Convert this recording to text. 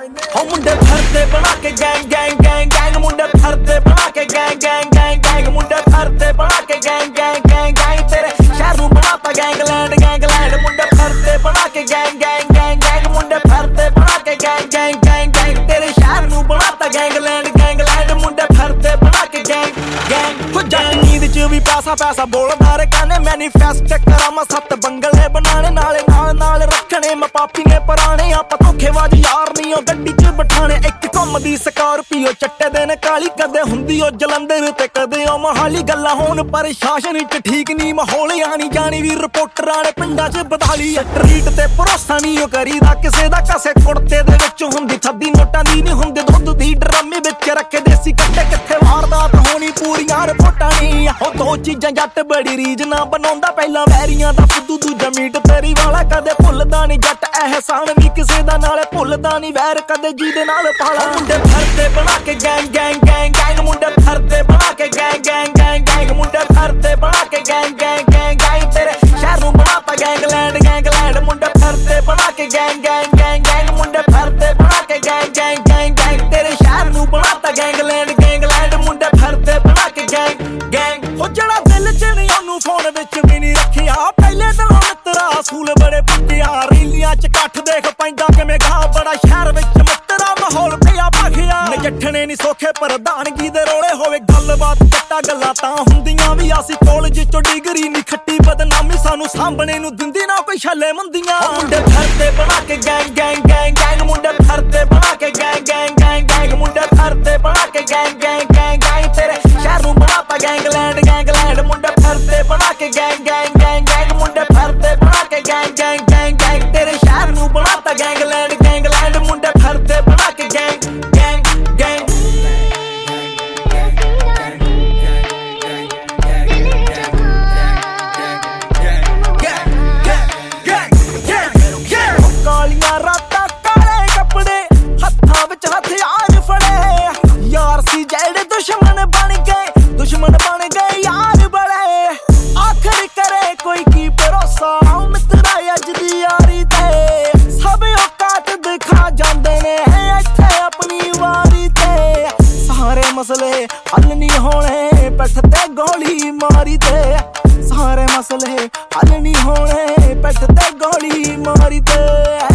हो मुंडे फरते बना के गैंग गैंग गैंग गैंग मुंडे फरते बना के गैंग गैंग गैंग गैंग मुंडे फरते बना के गैंग गैंग गैंग गैंग तेरे शहर नूं बनाता गैंगलैंड गैंगलैंड मुंडे फरते बना के गैंग गैंग गैंग गैंग मुंडे फरते बना के गैंग गैंग गैंग गैंग तेरे शहर नूं बनाता गैंगलैंड गैंगलैंड मुंडे फरते बना के गैंग गैंग हो जाए नींद च भी पैसा पैसा बोलदा रे कहने मैनीफेस्ट करा मैं 7 बंगले बनाने नाले नाल नाल रखने मैं पापी ने पराने आप धोखेबाज यार नहीं गड्डी च बिठाने एक घुमदी स्कार्पियो चट्टे दिन काली कदे हुंदी ओ जलंधर ते कदे ओ मोहाली गल्लां होण प्रशासन च ठीक नहीं माहौल आनी जानी भी रिपोर्टरां ने पिंडां च बधाली स्ट्रीट ते भरोसा नहीं ओ करीदा किसे दा कसे कुड़ते दे विच हुंदी थद्दी नोटां दी नहीं हुंदे दुੱਧ दी ड्रमे विच रखे देसी कट्टे किथे वारदात होनी पूरीआं रिपोर्टां नहीं हो दो चीजां जट बड़ी रीज ना बनाउंदा पहला वैरियां दा फुद्दू दूजा मीट तेरी वाला कदे भुੱਲदा नहीं जट एहसान भी किसे दा नाले भुੱਲदा नहीं वैर कदे जी दे नाल पाला मुंडे फरते बना के गैंग गैंग गैंग गैंग मुंडे फरते बना के गैंग गैंग गैंग गैंग मुंडे फरते बना के गैंग गैंग गैंग गैंग तेरे शहर नूं बनाता गैंगलैंड गैंगलैंड मुंडे फरते बना के गैंग गैंग गैंग गैंग मुंडे फरते बना के गैंग गैंग गैंग गैंग तेरे शहर नूं बनाता गैंगलैंड गैंगलैंड मुंडे फरते बना के गैंग गैंग हो जड़ा दिल च नहीं ओनू फोन विच भी नहीं रखिया पहले दिनों मित्रा असूल बड़े पक्किया रीलियां च कट्ठ देख पैंदा किवें गा बड़ा शहर विच मित्रा माहौल पिया भाखिया नजठने नहीं सौखे प्रधानगी दे रोले होवे गलबात कट्टा गल्लां तां हुंदियां भी आसी कॉलेज चों डिग्री नहीं खट्टी बदनामी सानू सामने नूं दिंदी ना कोई छल्ले मंदियां मुंडे फरते बना के गैंग गैंग गैंग गैंग मुंडे फरते बना के गैंग गैंग गैंग गैंग मुंडे फरते बना के गैंग गैंग गैंग गैंग तेरे शहर नूं बनाता गैंगलैंड गैंगलैंड मुंडे फरते बना के गैंग गैंग गैंग गैंग मुंडे फरते बना के गैंग गैंग गैंग गैंग तेरे शहर नूं बनाता गैंगलैंड गैंगलैंड मुंडे फरते बना के गैंग गैंग गैंग कालियां रातां काले कपड़े हत्थां विच हथियार फड़े यार सी जेड़े दुश्मन बन गए यार बड़े आखिर करे कोई की भरोसा मित्रा अज दी यारी ते सब औकात दिखा जांदे ने इत्थे अपनी वारी ते सारे मसले हल नहीं होने पिठ ते गोली मारी ते सारे मसले हल नहीं होने पिठ ते गोली मारी ते